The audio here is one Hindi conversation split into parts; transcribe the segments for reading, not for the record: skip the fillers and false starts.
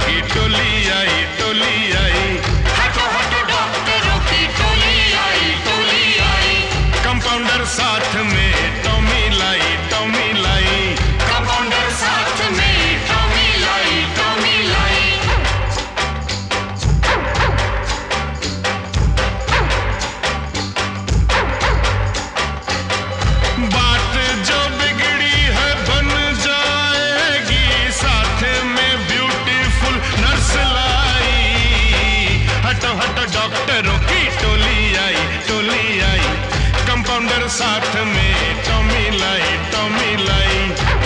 की टोली आई, टोली आई। हटो हटो डॉक्टरों की टोली आई, टोली आई। कंपाउंडर साथ में टॉमी लाई, टॉमी लाई। कंपाउंडर साथ में टॉमी लाई, टॉमी लाई। बात जो बिगड़ी है बन जाएगी, साथ में ब्यूटीफुल नर्स लाई। हटो हटो डॉक्टरों की टोली आई, टोली आई। कंपाउंडर साथ में टॉमी लाई, टॉमी लाई।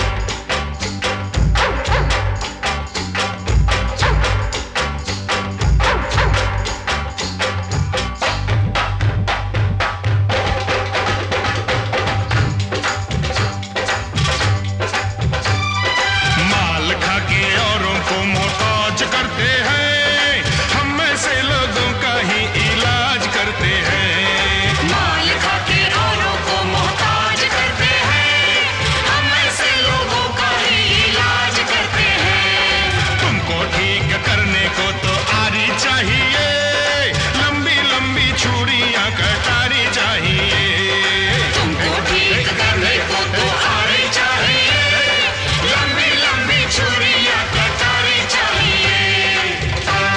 माल खा के औरों को मोहताज करते हैं, हम ऐसे लोगों का ही इलाज करते हैं। माल खा के औरों को मोहताज करते हैं, हम ऐसे लोगों का ही इलाज करते हैं। तुमको ठीक करने को तो आरी चाहिए, लंबी लंबी छुरियां कटारी चाहिए। तुमको ठीक करने को तो आरी चाहिए, लंबी लंबी छुरियां कटारी चाहिए।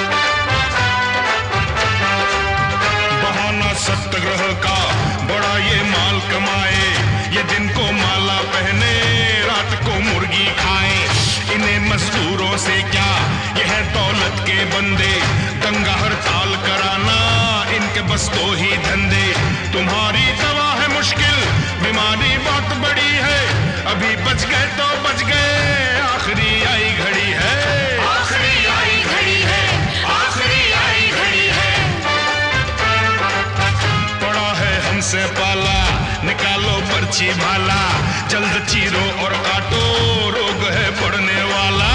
बहाना सत्याग्रह का बड़ा ये माल कमाए, ये दिन को माला पहने रात को मुर्गी खाए। इन्हें मजदूरों से क्या, ये है दौलत के बंदे। दंगा हड़ताल कराना इनके बस दो ही धंधे। तुम्हारी दवा है मुश्किल, बीमारी बहुत बड़ी है। अभी बच गए तो बच गए, आखिरी आई घड़ी है। आखिरी आई घड़ी है, आखिरी आई घड़ी है। पड़ा है हमसे पाला, निकालो पर्ची भाला। जल्द चीरो और काटो, रोग है बढ़ने वाला।